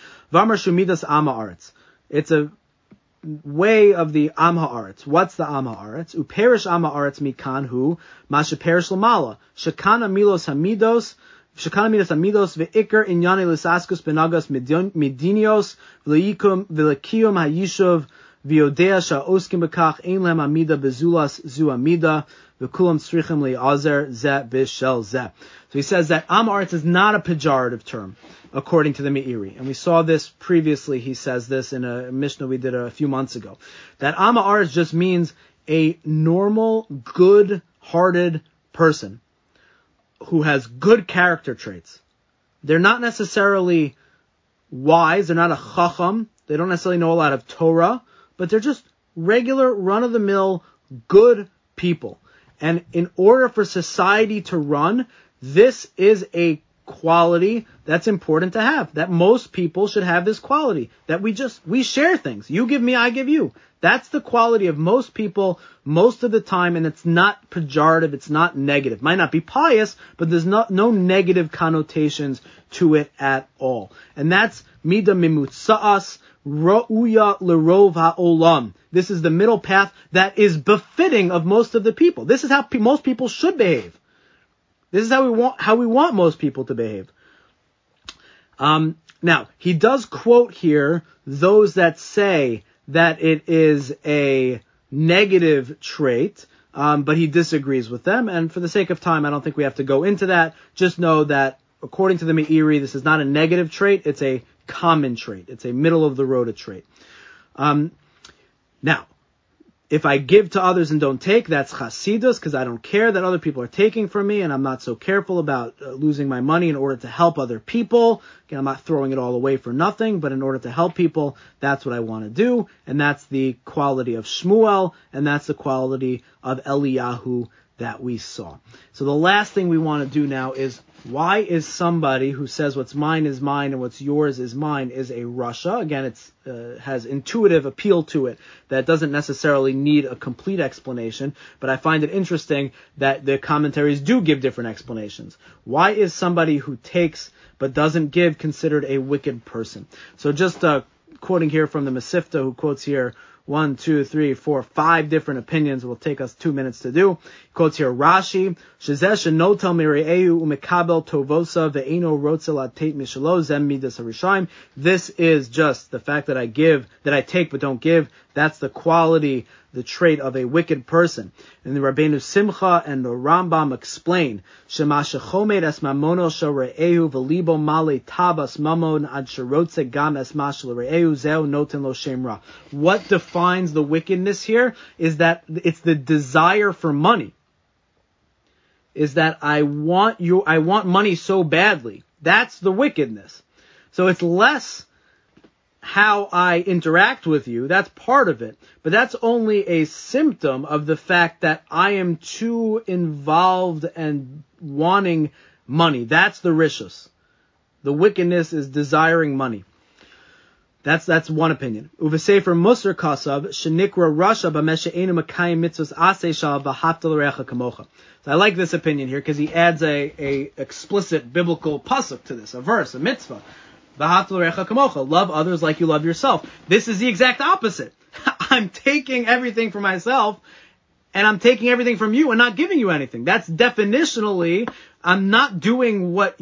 Speaker 1: It's a way of the am ha'aretz. What's the am ha'aretz? Uperish am ha'aretz mikan hu masha perish lamala shekana milos hamidos ve'ikar inyane lisaskus benagas midinios v'leikiyum hayishuv v'yodea sha'oskim bekach ein lem amida bezulas zu amida v'kulam tzrichim le'azer zeh b'shel zeh. So he says that am ha'aretz is not a pejorative term, according to the Meiri. And we saw this previously. He says this in a Mishnah we did a few months ago. That am ha'aretz just means a normal, good-hearted person who has good character traits. They're not necessarily wise. They're not a chacham. They don't necessarily know a lot of Torah, but they're just regular, run-of-the-mill, good people. And in order for society to run, this is a quality that's important to have, that most people should have this quality, that we share things. You give me, I give you. That's the quality of most people most of the time, and it's not pejorative, it's not negative. Might not be pious, but there's no negative connotations to it at all. And that's mida mimutsa'as ra'uya l'rov ha'olam. This is the middle path that is befitting of most of the people. This is how most people should behave. This is how we want most people to behave. Now, he does quote here those that say that it is a negative trait, but he disagrees with them. And for the sake of time, I don't think we have to go into that. Just know that according to the Meiri, this is not a negative trait. It's a common trait. It's a middle of the road trait. Now, If I give to others and don't take, that's chasidus, because I don't care that other people are taking from me, and I'm not so careful about losing my money in order to help other people. Again, I'm not throwing it all away for nothing, but in order to help people, that's what I want to do, and that's the quality of Shmuel, and that's the quality of Eliyahu that we saw. So the last thing we want to do now is, why is somebody who says what's mine is mine and what's yours is mine is a rasha? Again, it's has intuitive appeal to it that doesn't necessarily need a complete explanation, but I find it interesting that the commentaries do give different explanations. Why is somebody who takes but doesn't give considered a wicked person? So just quoting here from the Masifta, who quotes here 1, 2, 3, 4, 5 different opinions. It will take us 2 minutes to do. He quotes here Rashi, Shezesh notel mire'eu umekabel tovosa ve'eno rotzel atet mishalo zem midas harishaim. This is just the fact that I give, that I take but don't give. That's the quality, the trait of a wicked person. And the Rabbeinu Simcha and the Rambam explain, Shema shechomed es mamono shel re'ehu v'libo male tabas mamon ad sherotze gam es mashel re'ehu zeu noten lo shem ra. What defines the wickedness here is that it's the desire for money. Is that I want money so badly. That's the wickedness. So it's less how I interact with you, that's part of it, but that's only a symptom of the fact that I am too involved and wanting money. That's the rishus. The wickedness is desiring money. That's one opinion. Uvesefer Musar Kasav Shenikra Rasha B'Meshe'enu Makayim Mitzvos Aseh Shal V'Hafta L'Recha Kamocha. So I like this opinion here because he adds a explicit biblical pasuk to this, a verse, a mitzvah. V'Hafta L'Recha Kamocha. Love others like you love yourself. This is the exact opposite. I'm taking everything for myself, and I'm taking everything from you and not giving you anything. That's definitionally, I'm not doing what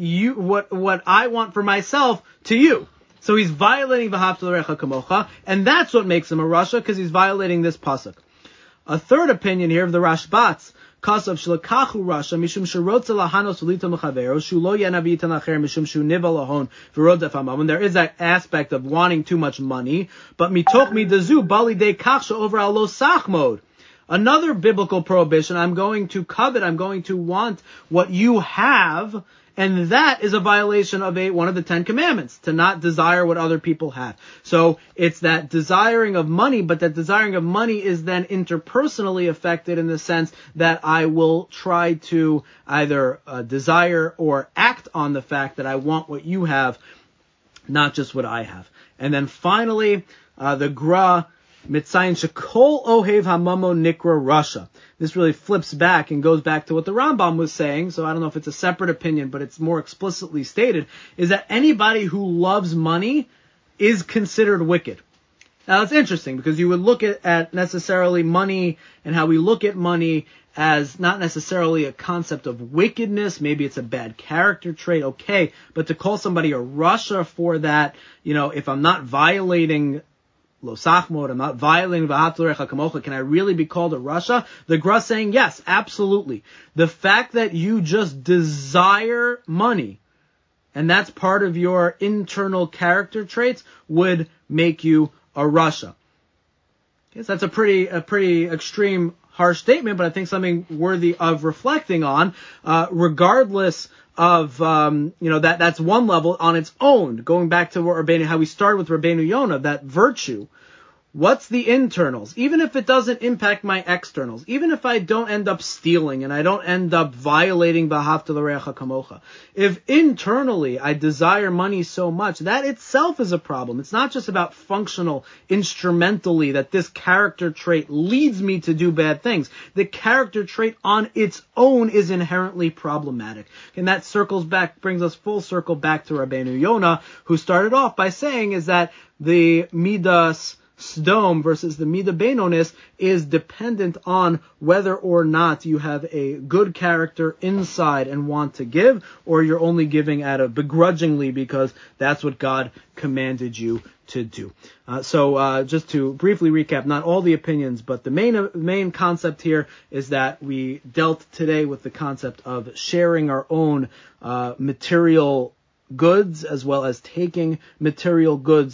Speaker 1: I want for myself to you. So he's violating V'Hafta L'Recha Kamocha, and that's what makes him a rasha, because he's violating this pasuk. A third opinion here of the Rashbats, Kasav Shlakachu Rasha Mishum Shirotza Lahanos Ulita Mechavero Shulo Yanavi Tanacher Mishum Shu Niva Lahon V'Rodef Hamam. There is that aspect of wanting too much money, but Mitoch Midazu Bali De Kachsha over Al Lo Sach mode. Another biblical prohibition, I'm going to covet, I'm going to want what you have, and that is a violation of one of the 10 commandments, to not desire what other people have. So it's that desiring of money, but that desiring of money is then interpersonally affected in the sense that I will try to either desire or act on the fact that I want what you have, not just what I have. And then finally, the Gra, Mitzayin Shekol Ohev Hamamo Nikra Rasha. This really flips back and goes back to what the Rambam was saying, so I don't know if it's a separate opinion, but it's more explicitly stated, is that anybody who loves money is considered wicked. Now it's interesting, because you would look at necessarily money and how we look at money as not necessarily a concept of wickedness, maybe it's a bad character trait, okay, but to call somebody a rasha for that, if I'm not violating Lo Sachmod, I'm not violating V'Hafta L'Recha Kamocha, can I really be called a rasha? The Gra saying yes, absolutely. The fact that you just desire money, and that's part of your internal character traits, would make you a rasha. Yes, that's a pretty extreme, harsh statement, but I think something worthy of reflecting on, regardless of, that's one level on its own. Going back to how we started with Rabbeinu Yonah, that virtue. What's the internals? Even if it doesn't impact my externals, even if I don't end up stealing and I don't end up violating V'Hafta L'Recha Kamocha, if internally I desire money so much, that itself is a problem. It's not just about functional, instrumentally, that this character trait leads me to do bad things. The character trait on its own is inherently problematic. And that brings us full circle back to Rabbeinu Yonah, who started off by saying is that the Midas Sdom versus the Midah Beinonis is dependent on whether or not you have a good character inside and want to give, or you're only giving begrudgingly because that's what God commanded you to do. So just to briefly recap, not all the opinions, but the main concept here is that we dealt today with the concept of sharing our own material goods as well as taking material goods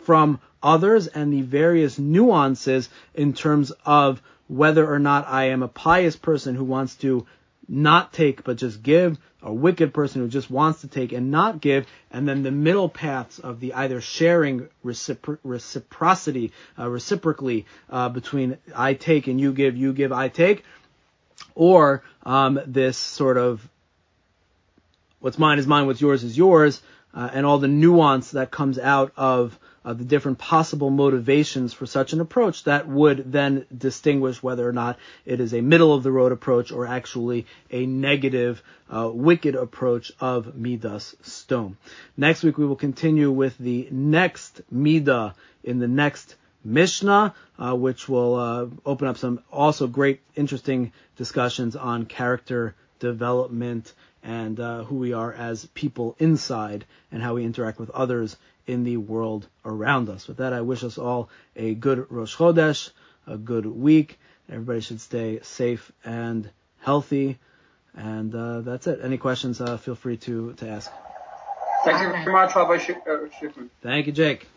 Speaker 1: from others and the various nuances in terms of whether or not I am a pious person who wants to not take but just give, a wicked person who just wants to take and not give, and then the middle paths of the either sharing reciprocity, reciprocally between I take and you give, I take, or this sort of what's mine is mine, what's yours is yours, and all the nuance that comes out of the different possible motivations for such an approach that would then distinguish whether or not it is a middle-of-the-road approach or actually a negative, wicked approach of Midas Stone. Next week we will continue with the next Midah in the next Mishnah, which will open up some also great, interesting discussions on character development and who we are as people inside and how we interact with others in the world around us. With that, I wish us all a good Rosh Chodesh, a good week. Everybody should stay safe and healthy. And that's it. Any questions, feel free to ask.
Speaker 4: Thank you very much, Rabbi Shifrin.
Speaker 1: Thank you, Jake.